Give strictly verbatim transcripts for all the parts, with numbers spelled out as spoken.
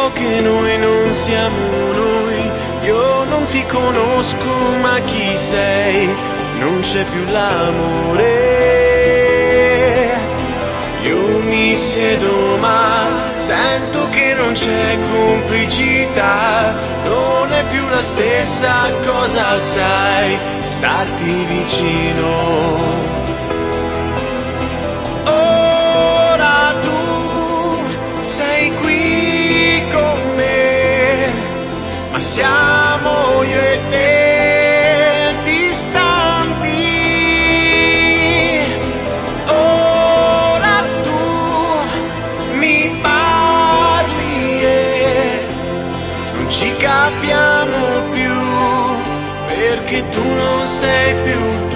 so che noi non siamo noi. Io non ti conosco, ma chi sei? Non c'è più l'amore. Io mi siedo ma sento che non c'è complicità. Non è più la stessa cosa, sai, starti vicino. Ora tu sei qui con me, ma siamo io e te distanti. Ora tu mi parli e non ci capiamo più, perché tu non sei più tu.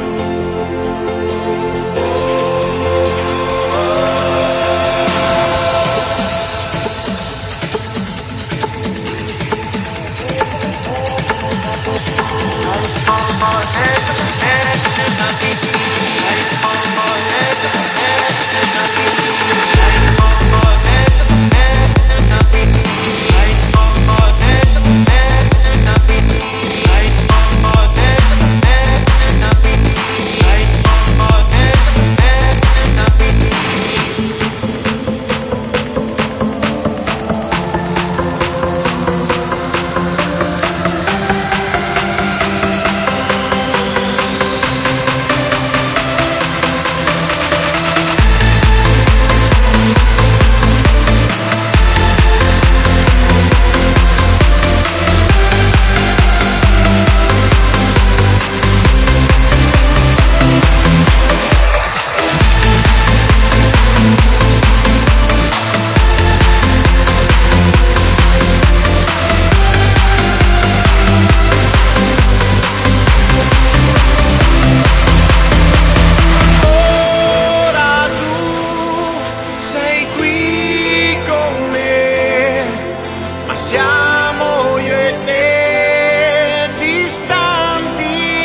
Siamo io e te distanti.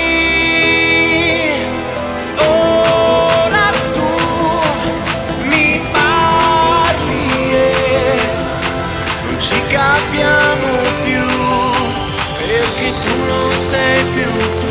Ora tu mi parli e non ci capiamo più, perché tu non sei più tu.